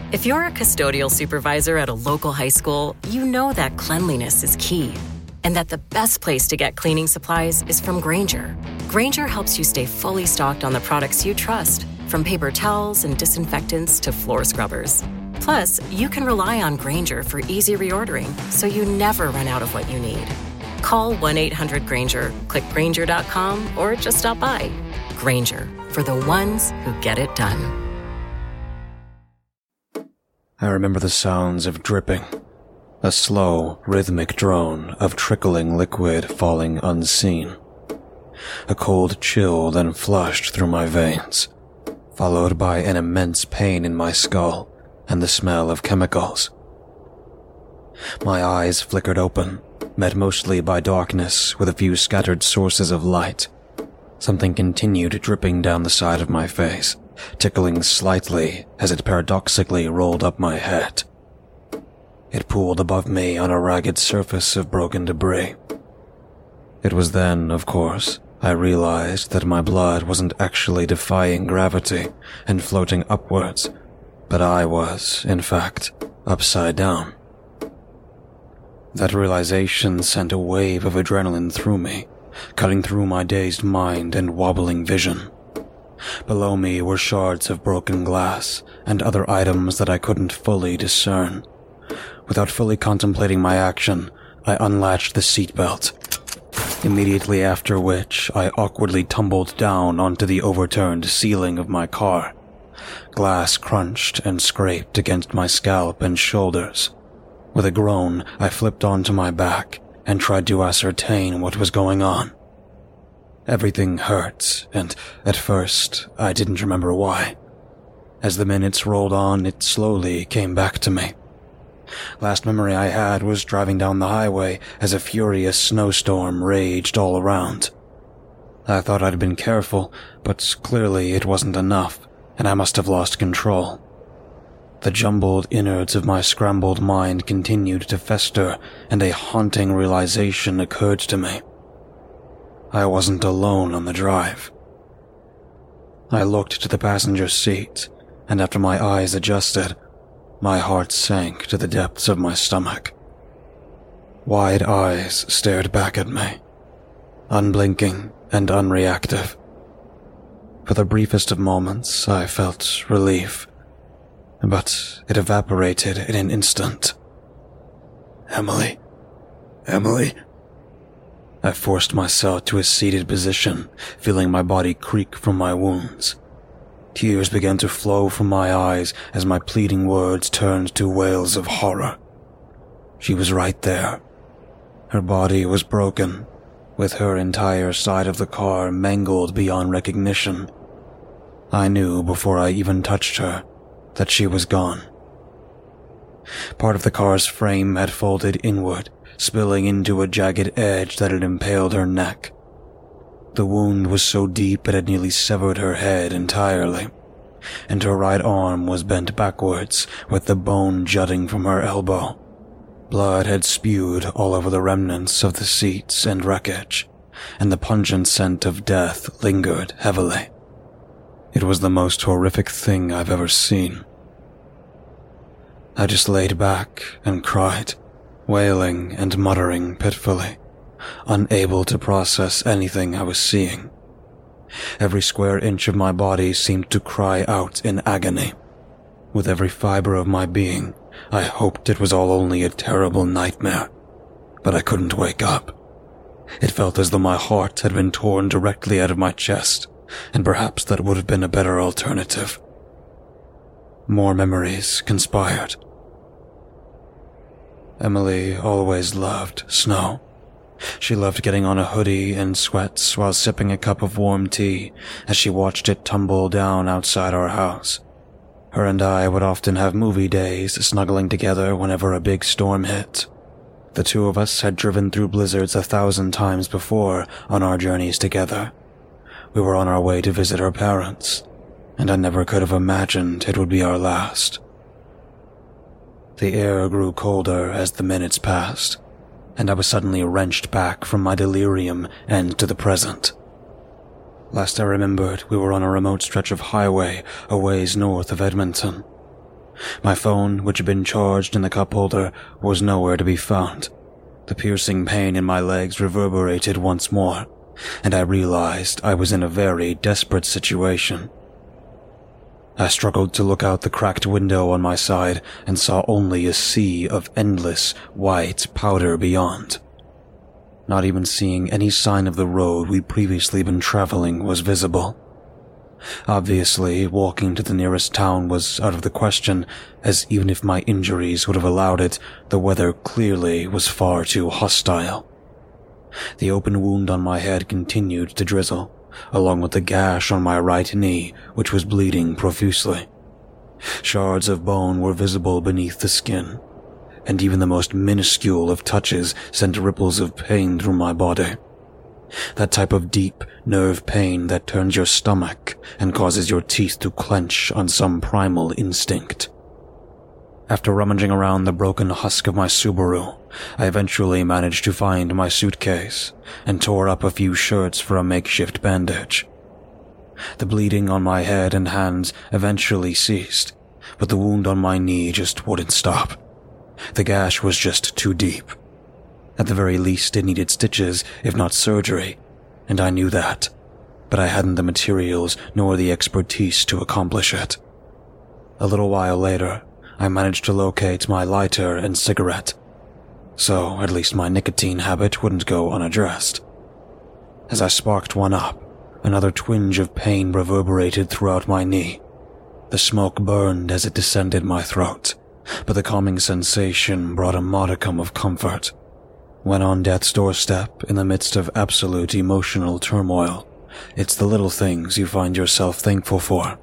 If you're a custodial supervisor at a local high school, you know that cleanliness is key, and that the best place to get cleaning supplies is from Grainger. Grainger helps you stay fully stocked on the products you trust, from paper towels and disinfectants to floor scrubbers. Plus, you can rely on Grainger for easy reordering, so you never run out of what you need. Call 1-800-GRAINGER, click Grainger.com, or just stop by. Grainger, for the ones who get it done. I remember the sounds of dripping, a slow, rhythmic drone of trickling liquid falling unseen. A cold chill then flushed through my veins, followed by an immense pain in my skull and the smell of chemicals. My eyes flickered open, met mostly by darkness with a few scattered sources of light. Something continued dripping down the side of my face, tickling slightly as it paradoxically rolled up my head. It pooled above me on a ragged surface of broken debris. It was then, of course, I realized that my blood wasn't actually defying gravity and floating upwards, but I was, in fact, upside down. That realization sent a wave of adrenaline through me, cutting through my dazed mind and wobbling vision. Below me were shards of broken glass and other items that I couldn't fully discern. Without fully contemplating my action, I unlatched the seatbelt, immediately after which I awkwardly tumbled down onto the overturned ceiling of my car. Glass crunched and scraped against my scalp and shoulders. With a groan, I flipped onto my back and tried to ascertain what was going on. Everything hurt, and at first, I didn't remember why. As the minutes rolled on, it slowly came back to me. Last memory I had was driving down the highway as a furious snowstorm raged all around. I thought I'd been careful, but clearly it wasn't enough, and I must have lost control. The jumbled innards of my scrambled mind continued to fester, and a haunting realization occurred to me. I wasn't alone on the drive. I looked to the passenger seat, and after my eyes adjusted, my heart sank to the depths of my stomach. Wide eyes stared back at me, unblinking and unreactive. For the briefest of moments, I felt relief, but it evaporated in an instant. Emily. I forced myself to a seated position, feeling my body creak from my wounds. Tears began to flow from my eyes as my pleading words turned to wails of horror. She was right there. Her body was broken, with her entire side of the car mangled beyond recognition. I knew before I even touched her that she was gone. Part of the car's frame had folded inward, spilling into a jagged edge that had impaled her neck. The wound was so deep it had nearly severed her head entirely, and her right arm was bent backwards, with the bone jutting from her elbow. Blood had spewed all over the remnants of the seats and wreckage, and the pungent scent of death lingered heavily. It was the most horrific thing I've ever seen. I just laid back and cried, wailing and muttering pitifully, unable to process anything I was seeing. Every square inch of my body seemed to cry out in agony. With every fiber of my being, I hoped it was all only a terrible nightmare, but I couldn't wake up. It felt as though my heart had been torn directly out of my chest, and perhaps that would have been a better alternative. More memories conspired. Emily always loved snow. She loved getting on a hoodie and sweats while sipping a cup of warm tea as she watched it tumble down outside our house. Her and I would often have movie days, snuggling together whenever a big storm hit. The two of us had driven through blizzards 1,000 times before on our journeys together. We were on our way to visit her parents, and I never could have imagined it would be our last. The air grew colder as the minutes passed, and I was suddenly wrenched back from my delirium and to the present. Last I remembered, we were on a remote stretch of highway a ways north of Edmonton. My phone, which had been charged in the cup holder, was nowhere to be found. The piercing pain in my legs reverberated once more, and I realized I was in a very desperate situation. I struggled to look out the cracked window on my side and saw only a sea of endless, white powder beyond. Not even seeing any sign of the road we'd previously been traveling was visible. Obviously, walking to the nearest town was out of the question, as even if my injuries would have allowed it, the weather clearly was far too hostile. The open wound on my head continued to drizzle, along with the gash on my right knee, which was bleeding profusely. Shards of bone were visible beneath the skin, and even the most minuscule of touches sent ripples of pain through my body. That type of deep nerve pain that turns your stomach and causes your teeth to clench on some primal instinct. After rummaging around the broken husk of my Subaru, I eventually managed to find my suitcase and tore up a few shirts for a makeshift bandage. The bleeding on my head and hands eventually ceased, but the wound on my knee just wouldn't stop. The gash was just too deep. At the very least, it needed stitches, if not surgery, and I knew that, but I hadn't the materials nor the expertise to accomplish it. A little while later, I managed to locate my lighter and cigarette, so at least my nicotine habit wouldn't go unaddressed. As I sparked one up, another twinge of pain reverberated throughout my knee. The smoke burned as it descended my throat, but the calming sensation brought a modicum of comfort. When on death's doorstep, in the midst of absolute emotional turmoil, it's the little things you find yourself thankful for.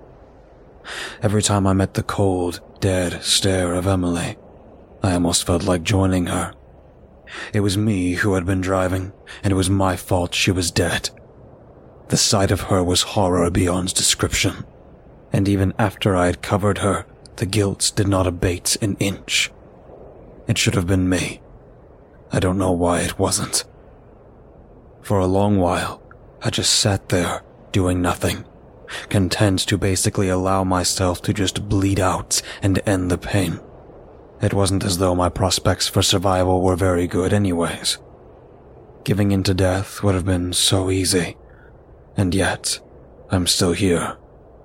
Every time I met the cold, dead stare of Emily, I almost felt like joining her. It was me who had been driving, and it was my fault she was dead. The sight of her was horror beyond description, and even after I had covered her, the guilt did not abate an inch. It should have been me. I don't know why it wasn't. For a long while, I just sat there, doing nothing, content to basically allow myself to just bleed out and end the pain. It wasn't as though my prospects for survival were very good anyways. Giving in to death would have been so easy, and yet, I'm still here.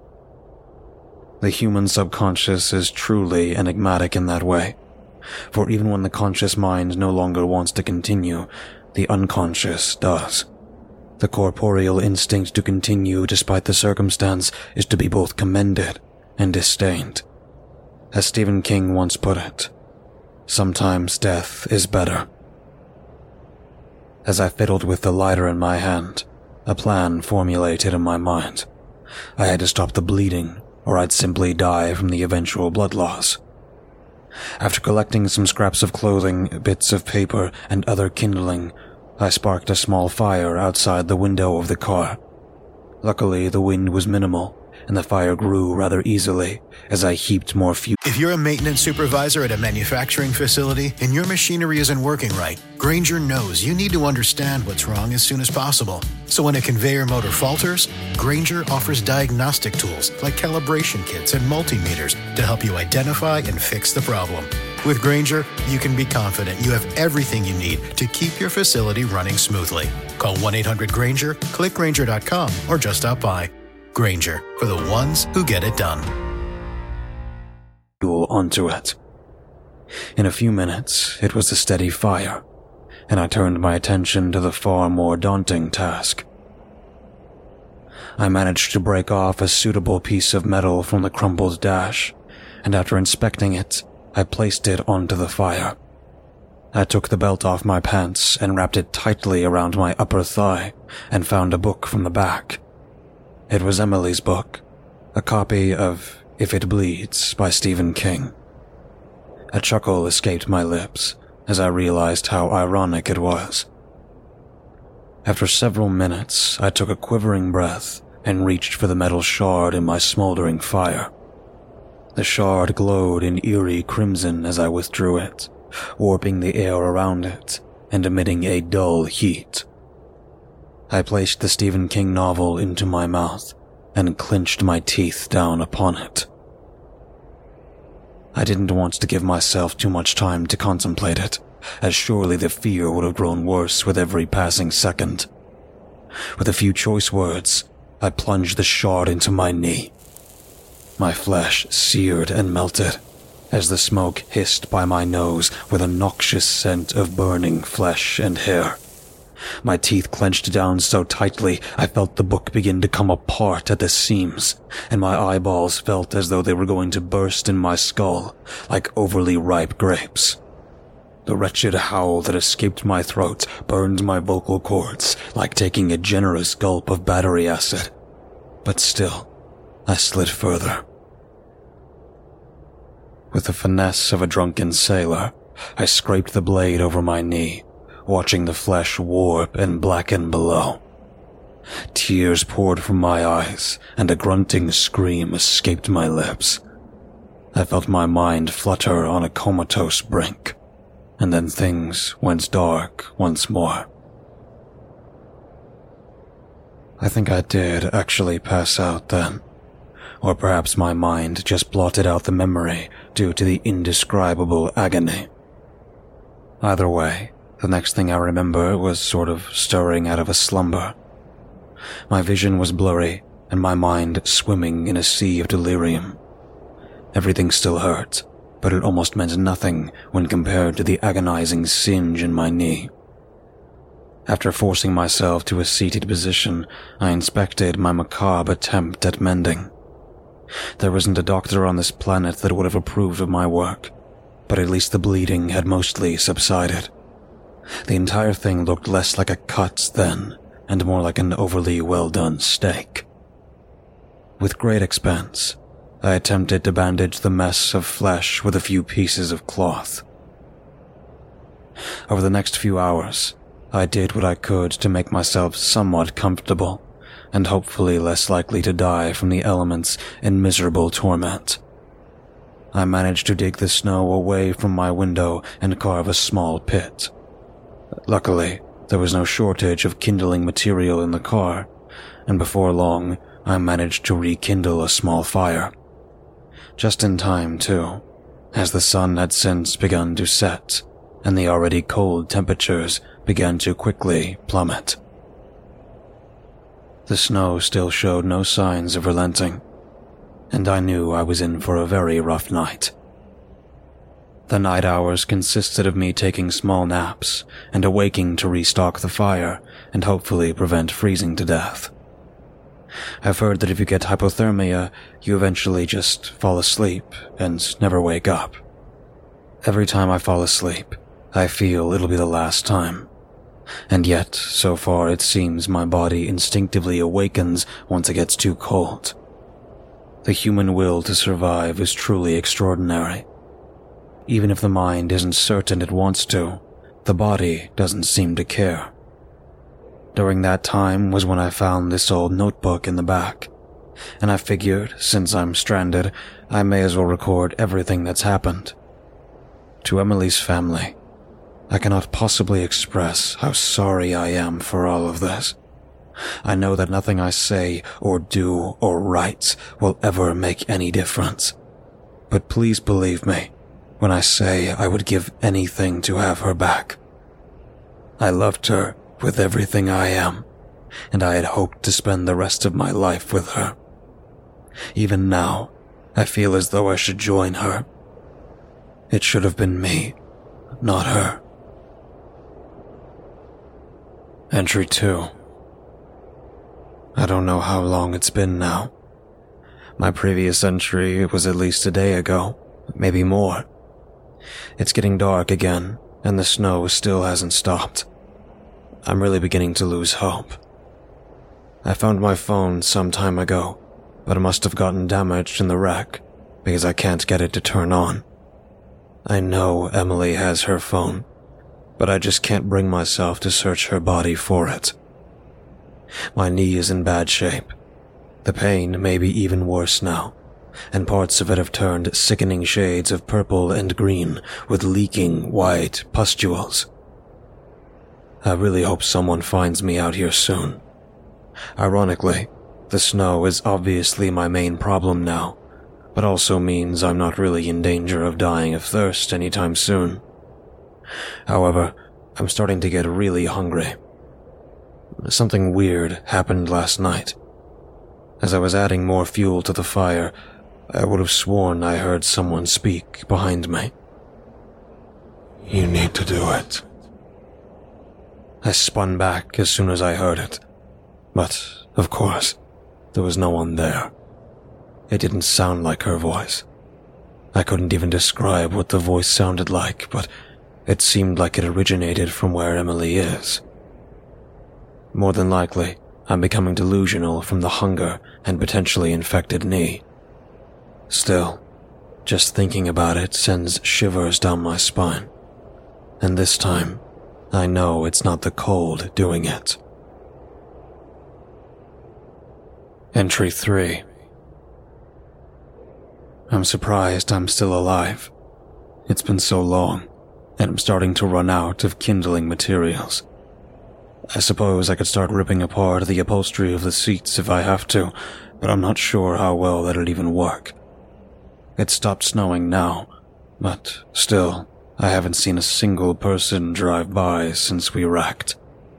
The human subconscious is truly enigmatic in that way. For even when the conscious mind no longer wants to continue, the unconscious does. The corporeal instinct to continue despite the circumstance is to be both commended and disdained. As Stephen King once put it, sometimes death is better. As I fiddled with the lighter in my hand, a plan formulated in my mind. I had to stop the bleeding, or I'd simply die from the eventual blood loss. After collecting some scraps of clothing, bits of paper, and other kindling, I sparked a small fire outside the window of the car. Luckily, the wind was minimal, and the fire grew rather easily as I heaped more fuel. If you're a maintenance supervisor at a manufacturing facility and your machinery isn't working right, Grainger knows you need to understand what's wrong as soon as possible. So when a conveyor motor falters, Grainger offers diagnostic tools like calibration kits and multimeters to help you identify and fix the problem. With Grainger, you can be confident you have everything you need to keep your facility running smoothly. Call 1-800-GRAINGER, click Grainger.com, or just stop by. Grainger, for the ones who get it done. Onto it. In a few minutes, it was a steady fire, and I turned my attention to the far more daunting task. I managed to break off a suitable piece of metal from the crumpled dash, and after inspecting it, I placed it onto the fire. I took the belt off my pants and wrapped it tightly around my upper thigh and found a book from the back. It was Emily's book, a copy of If It Bleeds by Stephen King. A chuckle escaped my lips as I realized how ironic it was. After several minutes, I took a quivering breath and reached for the metal shard in my smoldering fire. The shard glowed in eerie crimson as I withdrew it, warping the air around it and emitting a dull heat. I placed the Stephen King novel into my mouth and clenched my teeth down upon it. I didn't want to give myself too much time to contemplate it, as surely the fear would have grown worse with every passing second. With a few choice words, I plunged the shard into my knee. My flesh seared and melted, as the smoke hissed by my nose with a noxious scent of burning flesh and hair. My teeth clenched down so tightly I felt the book begin to come apart at the seams, and my eyeballs felt as though they were going to burst in my skull like overly ripe grapes. The wretched howl that escaped my throat burned my vocal cords like taking a generous gulp of battery acid. But still, I slid further. With the finesse of a drunken sailor, I scraped the blade over my knee, watching the flesh warp and blacken below. Tears poured from my eyes, and a grunting scream escaped my lips. I felt my mind flutter on a comatose brink, and then things went dark once more. I think I did actually pass out then, or perhaps my mind just blotted out the memory due to the indescribable agony. Either way, the next thing I remember was sort of stirring out of a slumber. My vision was blurry, and my mind swimming in a sea of delirium. Everything still hurt, but it almost meant nothing when compared to the agonizing singe in my knee. After forcing myself to a seated position, I inspected my macabre attempt at mending. There wasn't a doctor on this planet that would have approved of my work, but at least the bleeding had mostly subsided. The entire thing looked less like a cut then, and more like an overly well-done steak. With great expense, I attempted to bandage the mess of flesh with a few pieces of cloth. Over the next few hours, I did what I could to make myself somewhat comfortable, and hopefully less likely to die from the elements in miserable torment. I managed to dig the snow away from my window and carve a small pit. Luckily, there was no shortage of kindling material in the car, and before long, I managed to rekindle a small fire. Just in time, too, as the sun had since begun to set, and the already cold temperatures began to quickly plummet. The snow still showed no signs of relenting, and I knew I was in for a very rough night. The night hours consisted of me taking small naps and awaking to restock the fire and hopefully prevent freezing to death. I've heard that if you get hypothermia, you eventually just fall asleep and never wake up. Every time I fall asleep, I feel it'll be the last time. And yet, so far it seems my body instinctively awakens once it gets too cold. The human will to survive is truly extraordinary. Even if the mind isn't certain it wants to, the body doesn't seem to care. During that time was when I found this old notebook in the back, and I figured, since I'm stranded, I may as well record everything that's happened. To Emily's family, I cannot possibly express how sorry I am for all of this. I know that nothing I say or do or write will ever make any difference. But please believe me when I say I would give anything to have her back. I loved her with everything I am, and I had hoped to spend the rest of my life with her. Even now, I feel as though I should join her. It should have been me, not her. Entry 2. I don't know how long it's been now. My previous entry was at least a day ago, maybe more. It's getting dark again, and the snow still hasn't stopped. I'm really beginning to lose hope. I found my phone some time ago, but it must have gotten damaged in the wreck, because I can't get it to turn on. I know Emily has her phone, but I just can't bring myself to search her body for it. My knee is in bad shape. The pain may be even worse now, and parts of it have turned sickening shades of purple and green with leaking white pustules. I really hope someone finds me out here soon. Ironically, the snow is obviously my main problem now, but also means I'm not really in danger of dying of thirst anytime soon. However, I'm starting to get really hungry. Something weird happened last night. As I was adding more fuel to the fire, I would have sworn I heard someone speak behind me. You need to do it. I spun back as soon as I heard it, but, of course, there was no one there. It didn't sound like her voice. I couldn't even describe what the voice sounded like, but it seemed like it originated from where Emily is. More than likely, I'm becoming delusional from the hunger and potentially infected knee. Still, just thinking about it sends shivers down my spine. And this time, I know it's not the cold doing it. Entry 3. I'm surprised I'm still alive. It's been so long, and I'm starting to run out of kindling materials. I suppose I could start ripping apart the upholstery of the seats if I have to, but I'm not sure how well that'll even work. It stopped snowing now, but still, I haven't seen a single person drive by since we wrecked.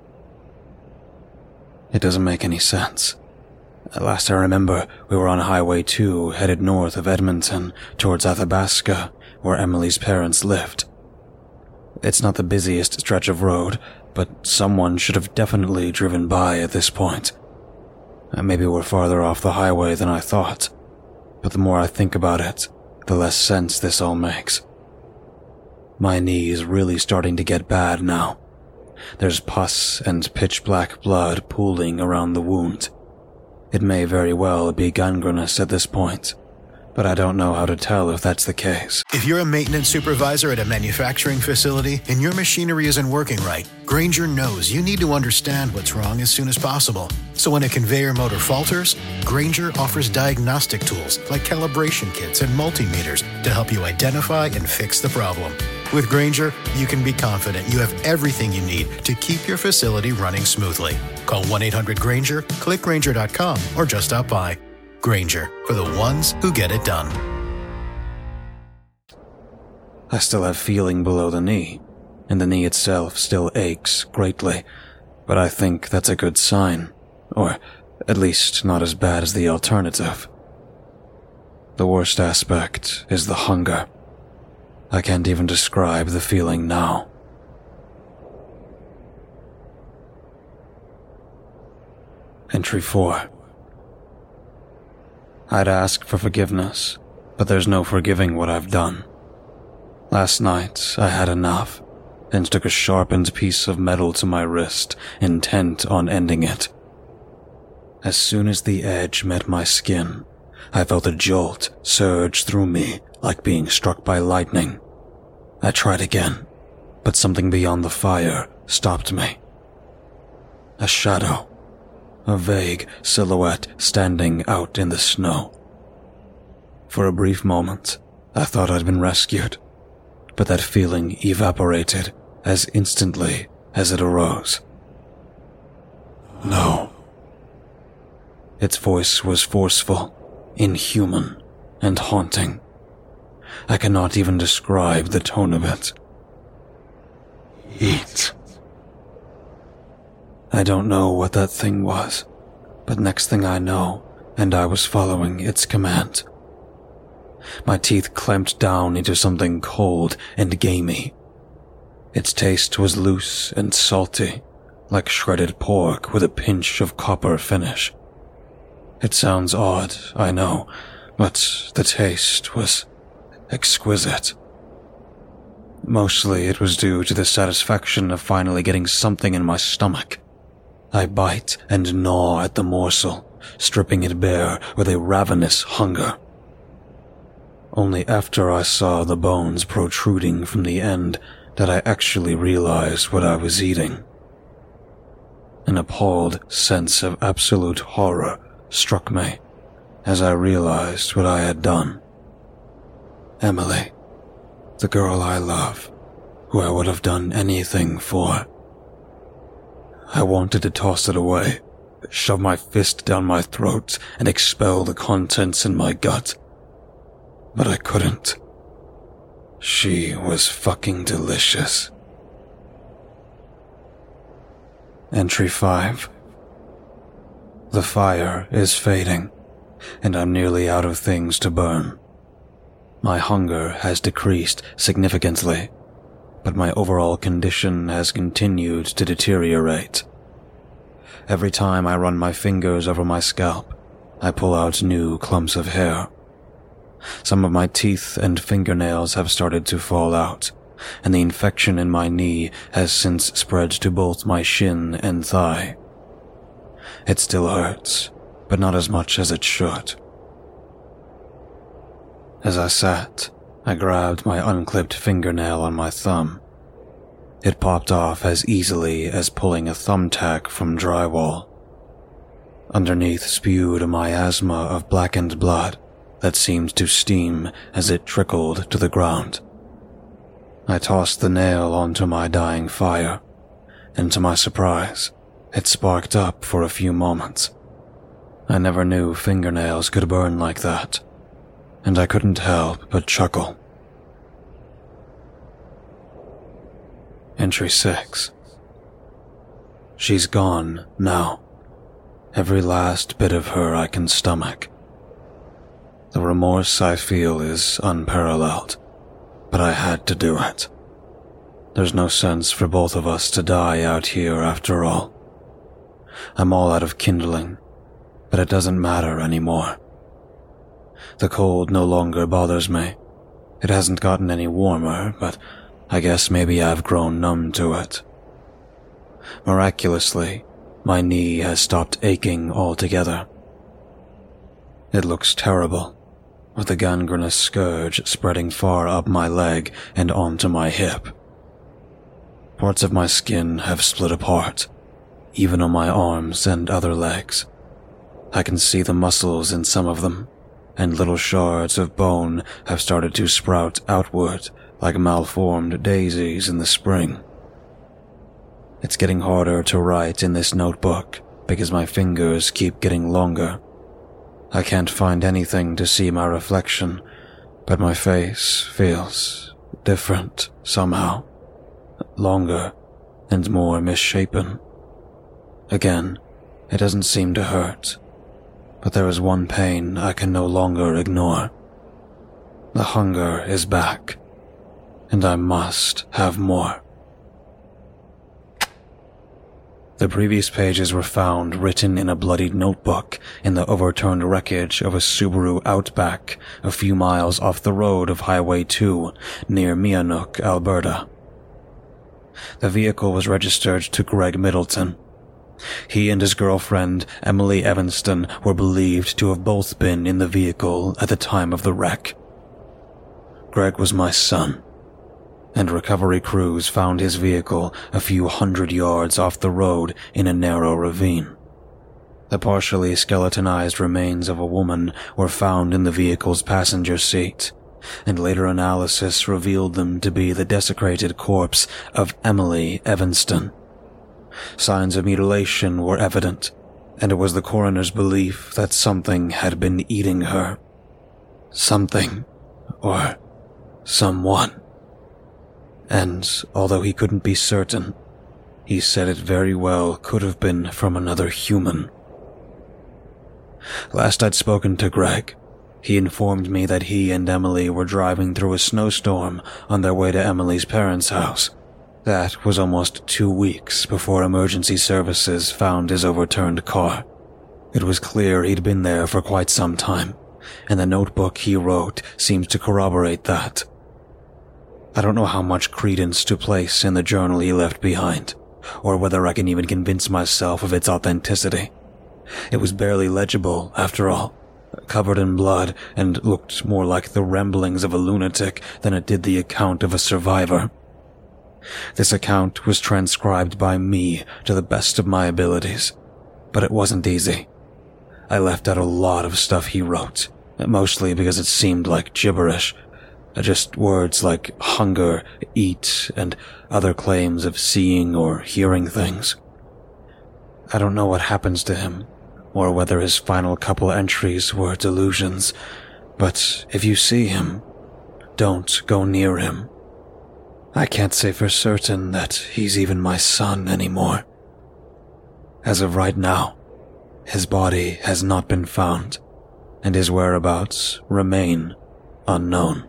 It doesn't make any sense. Last I remember, we were on Highway 2 headed north of Edmonton towards Athabasca, where Emily's parents lived. It's not the busiest stretch of road, but someone should have definitely driven by at this point. Maybe we're farther off the highway than I thought, but the more I think about it, the less sense this all makes. My knee is really starting to get bad now. There's pus and pitch-black blood pooling around the wound. It may very well be gangrenous at this point, but I don't know how to tell if that's the case. If you're a maintenance supervisor at a manufacturing facility and your machinery isn't working right, Grainger knows you need to understand what's wrong as soon as possible. So when a conveyor motor falters, Grainger offers diagnostic tools like calibration kits and multimeters to help you identify and fix the problem. With Grainger, you can be confident you have everything you need to keep your facility running smoothly. Call 1-800-GRAINGER, click Grainger.com, or just stop by. Grainger, for the ones who get it done. I still have feeling below the knee, and the knee itself still aches greatly, but I think that's a good sign, or at least not as bad as the alternative. The worst aspect is the hunger. I can't even describe the feeling now. Entry 4. I'd ask for forgiveness, but there's no forgiving what I've done. Last night, I had enough, and took a sharpened piece of metal to my wrist, intent on ending it. As soon as the edge met my skin, I felt a jolt surge through me like being struck by lightning. I tried again, but something beyond the fire stopped me. A shadow, a vague silhouette standing out in the snow. For a brief moment, I thought I'd been rescued, but that feeling evaporated as instantly as it arose. No. Its voice was forceful, inhuman, and haunting. I cannot even describe the tone of it. Eat. I don't know what that thing was, but next thing I know, and I was following its command. My teeth clamped down into something cold and gamey. Its taste was loose and salty, like shredded pork with a pinch of copper finish. It sounds odd, I know, but the taste was exquisite. Mostly it was due to the satisfaction of finally getting something in my stomach. I bite and gnaw at the morsel, stripping it bare with a ravenous hunger. Only after I saw the bones protruding from the end did I actually realize what I was eating. An appalled sense of absolute horror struck me as I realized what I had done. Emily, the girl I love, who I would have done anything for. I wanted to toss it away, shove my fist down my throat, and expel the contents in my gut. but I couldn't. She was fucking delicious. Entry 5. The fire is fading, and I'm nearly out of things to burn. My hunger has decreased significantly, but my overall condition has continued to deteriorate. Every time I run my fingers over my scalp, I pull out new clumps of hair. Some of my teeth and fingernails have started to fall out, and the infection in my knee has since spread to both my shin and thigh. It still hurts, but not as much as it should. As I sat, I grabbed my unclipped fingernail on my thumb. It popped off as easily as pulling a thumbtack from drywall. Underneath spewed a miasma of blackened blood that seemed to steam as it trickled to the ground. I tossed the nail onto my dying fire, and to my surprise, it sparked up for a few moments. I never knew fingernails could burn like that, and I couldn't help but chuckle. Entry 6. She's gone now. Every last bit of her I can stomach. The remorse I feel is unparalleled, but I had to do it. There's no sense for both of us to die out here after all. I'm all out of kindling, but it doesn't matter anymore. The cold no longer bothers me. It hasn't gotten any warmer, but I guess maybe I've grown numb to it. Miraculously, my knee has stopped aching altogether. It looks terrible, with the gangrenous scourge spreading far up my leg and onto my hip. Parts of my skin have split apart, even on my arms and other legs. I can see the muscles in some of them, and little shards of bone have started to sprout outward like malformed daisies in the spring. It's getting harder to write in this notebook because my fingers keep getting longer. I can't find anything to see my reflection, but my face feels different somehow. Longer and more misshapen. Again, it doesn't seem to hurt, but there is one pain I can no longer ignore. The hunger is back, and I must have more. The previous pages were found written in a bloodied notebook in the overturned wreckage of a Subaru Outback a few miles off the road of Highway 2 near Mianuk, Alberta. The vehicle was registered to Greg Middleton. He and his girlfriend, Emily Evanston, were believed to have both been in the vehicle at the time of the wreck. Greg was my son, and recovery crews found his vehicle a few hundred yards off the road in a narrow ravine. The partially skeletonized remains of a woman were found in the vehicle's passenger seat, and later analysis revealed them to be the desecrated corpse of Emily Evanston. Signs of mutilation were evident, and it was the coroner's belief that something had been eating her. Something, or someone. And although he couldn't be certain, he said it very well could have been from another human. Last I'd spoken to Greg, he informed me that he and Emily were driving through a snowstorm on their way to Emily's parents' house. That was almost 2 weeks before emergency services found his overturned car. It was clear he'd been there for quite some time, and the notebook he wrote seems to corroborate that. I don't know how much credence to place in the journal he left behind, or whether I can even convince myself of its authenticity. It was barely legible, after all, covered in blood, and looked more like the ramblings of a lunatic than it did the account of a survivor. This account was transcribed by me to the best of my abilities, but it wasn't easy. I left out a lot of stuff he wrote, mostly because it seemed like gibberish. Just words like hunger, eat, and other claims of seeing or hearing things. I don't know what happens to him, or whether his final couple entries were delusions, But if you see him, don't go near him. I can't say for certain that he's even my son anymore. As of right now, his body has not been found, and his whereabouts remain unknown.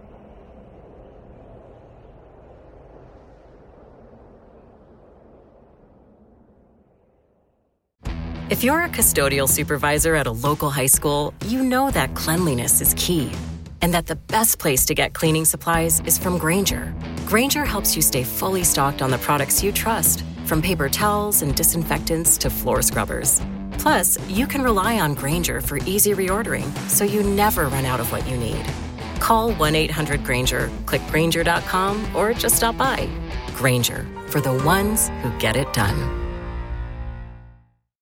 If you're a custodial supervisor at a local high school, you know that cleanliness is key, and that the best place to get cleaning supplies is from Grainger. Grainger helps you stay fully stocked on the products you trust, from paper towels and disinfectants to floor scrubbers. Plus, you can rely on Grainger for easy reordering, so you never run out of what you need. Call 1-800-GRAINGER, click Grainger.com, or just stop by. Grainger, for the ones who get it done.